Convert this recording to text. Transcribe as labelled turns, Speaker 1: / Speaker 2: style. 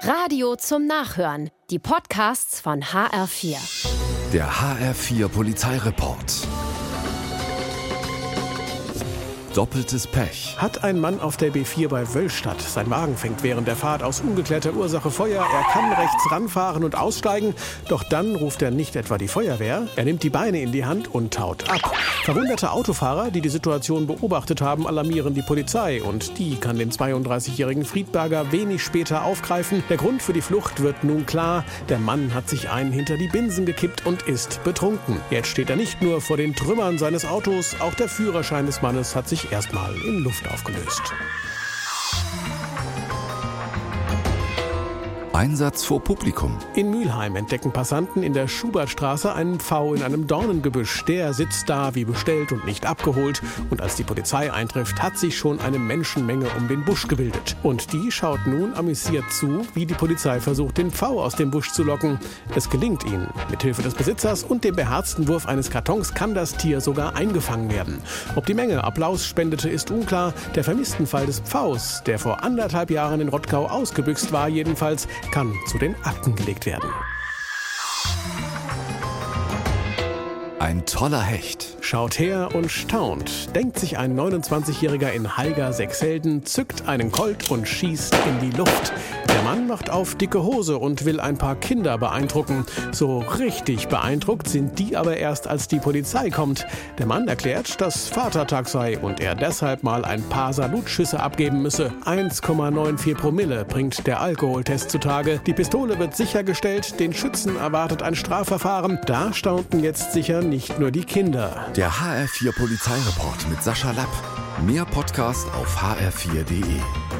Speaker 1: Radio zum Nachhören. Die Podcasts von HR4.
Speaker 2: Der HR4 Polizeireport. Doppeltes Pech.
Speaker 3: Hat ein Mann auf der B4 bei Wöllstadt. Sein Wagen fängt während der Fahrt aus ungeklärter Ursache Feuer. Er kann rechts ranfahren und aussteigen. Doch dann ruft er nicht etwa die Feuerwehr. Er nimmt die Beine in die Hand und haut ab. Verwunderte Autofahrer, die die Situation beobachtet haben, alarmieren die Polizei. Und die kann den 32-jährigen Friedberger wenig später aufgreifen. Der Grund für die Flucht wird nun klar. Der Mann hat sich einen hinter die Binsen gekippt und ist betrunken. Jetzt steht er nicht nur vor den Trümmern seines Autos. Auch der Führerschein des Mannes hat sich erstmal in Luft aufgelöst.
Speaker 2: Einsatz vor Publikum.
Speaker 3: In Mülheim entdecken Passanten in der Schubertstraße einen Pfau in einem Dornengebüsch. Der sitzt da wie bestellt und nicht abgeholt. Und als die Polizei eintrifft, hat sich schon eine Menschenmenge um den Busch gebildet. Und die schaut nun amüsiert zu, wie die Polizei versucht, den Pfau aus dem Busch zu locken. Es gelingt ihnen. Mithilfe des Besitzers und dem beherzten Wurf eines Kartons kann das Tier sogar eingefangen werden. Ob die Menge Applaus spendete, ist unklar. Der vermissten Fall des Pfaus, der vor 1,5 Jahren in Rottgau ausgebüxt war jedenfalls, kann zu den Akten gelegt werden.
Speaker 2: Ein toller Hecht.
Speaker 3: Schaut her und staunt. Denkt sich ein 29-Jähriger in Haiger-Sechselden, zückt einen Colt und schießt in die Luft. Der Mann macht auf dicke Hose und will ein paar Kinder beeindrucken. So richtig beeindruckt sind die aber erst, als die Polizei kommt. Der Mann erklärt, dass Vatertag sei und er deshalb mal ein paar Salutschüsse abgeben müsse. 1,94 Promille bringt der Alkoholtest zutage. Die Pistole wird sichergestellt, den Schützen erwartet ein Strafverfahren. Da staunten jetzt sicher nicht nur die Kinder.
Speaker 2: Der HR4 Polizeireport mit Sascha Lapp. Mehr Podcast auf hr4.de.